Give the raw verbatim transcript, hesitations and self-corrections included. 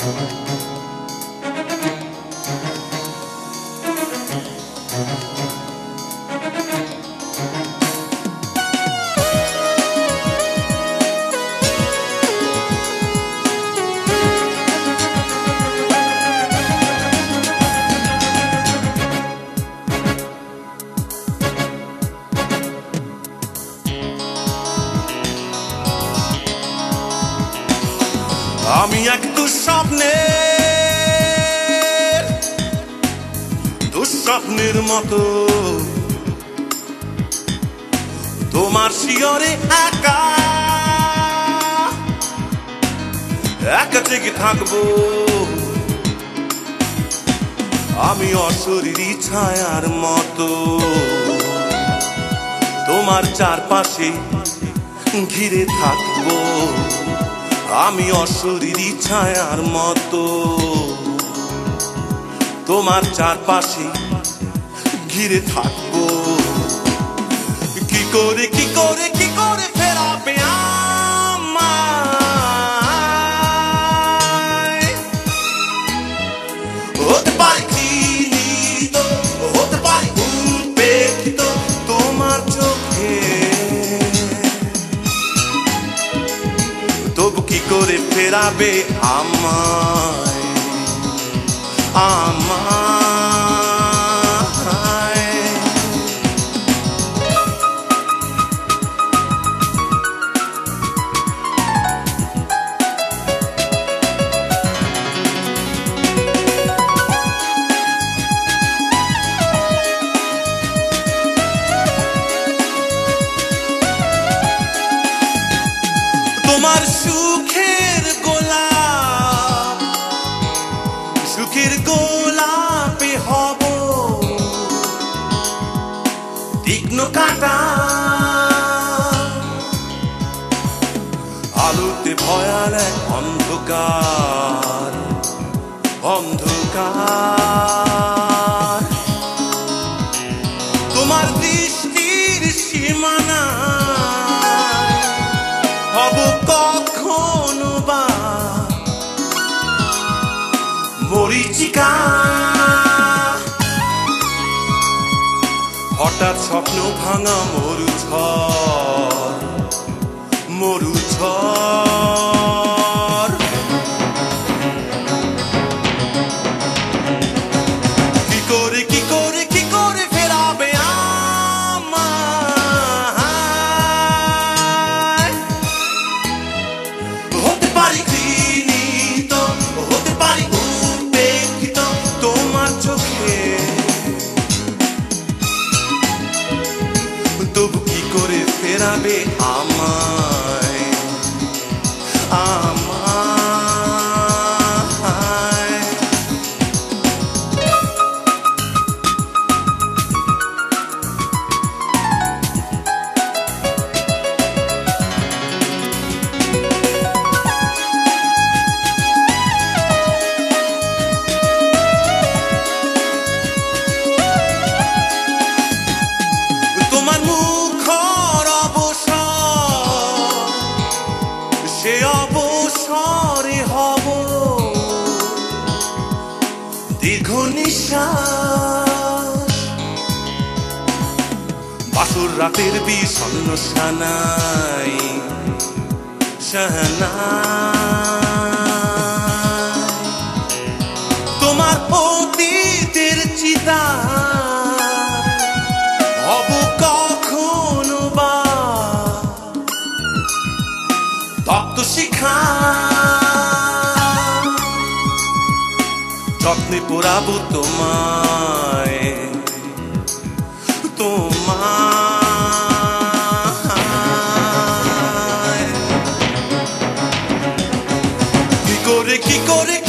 আমি এক দুঃস্বপ্নের দুঃস্বপ্নের মতো তোমার শিয়রে একা একা জেগে থাকবো। আমি অশরীরী ছায়ার মতো তোমার চারপাশে ঘিরে থাকবো। আমি অশরীরী ছায়ার মতো তোমার চারপাশে ঘিরে থাকবো। কি করে কি করে কি করে ফেরাবে আমায়? হতে পারে চিহ্নিত, হতে পারে উপেক্ষিত তোমার চোখে, তবু কি করে ফেরাবে আমায় আমায়? তোমার সুখের গোলাপ সুখের গোলাপে হব তীক্ষ্ণ কাঁটা, আলোতে ভয়াল এক অন্ধকার অন্ধকার। তোমার দৃষ্টির সীমানা হব কখনো বা মরীচিকা। হঠাৎ স্বপ্ন ভাঙা মরুঝড় মরুঝড়। কি করে কি করে কি করে ফেরাবে আমায়? হতে পারি চিহ্নিত, হতে পারি উপেক্ষিত তোমার চোখে, তবু কি করে ফেরাবে আমায় আমায়? তোমার মুখর অবসর, সে অবসরে হব দীর্ঘ নিঃশ্বাস। বাসর রাতের বিষণ্ণ সানাই সানাই। তোমার অতীতের চিতা হব কখনো বা তপ্ত শিখা। যত্নে পোড়াবো তোমায় তোমায়। কি করে কি করে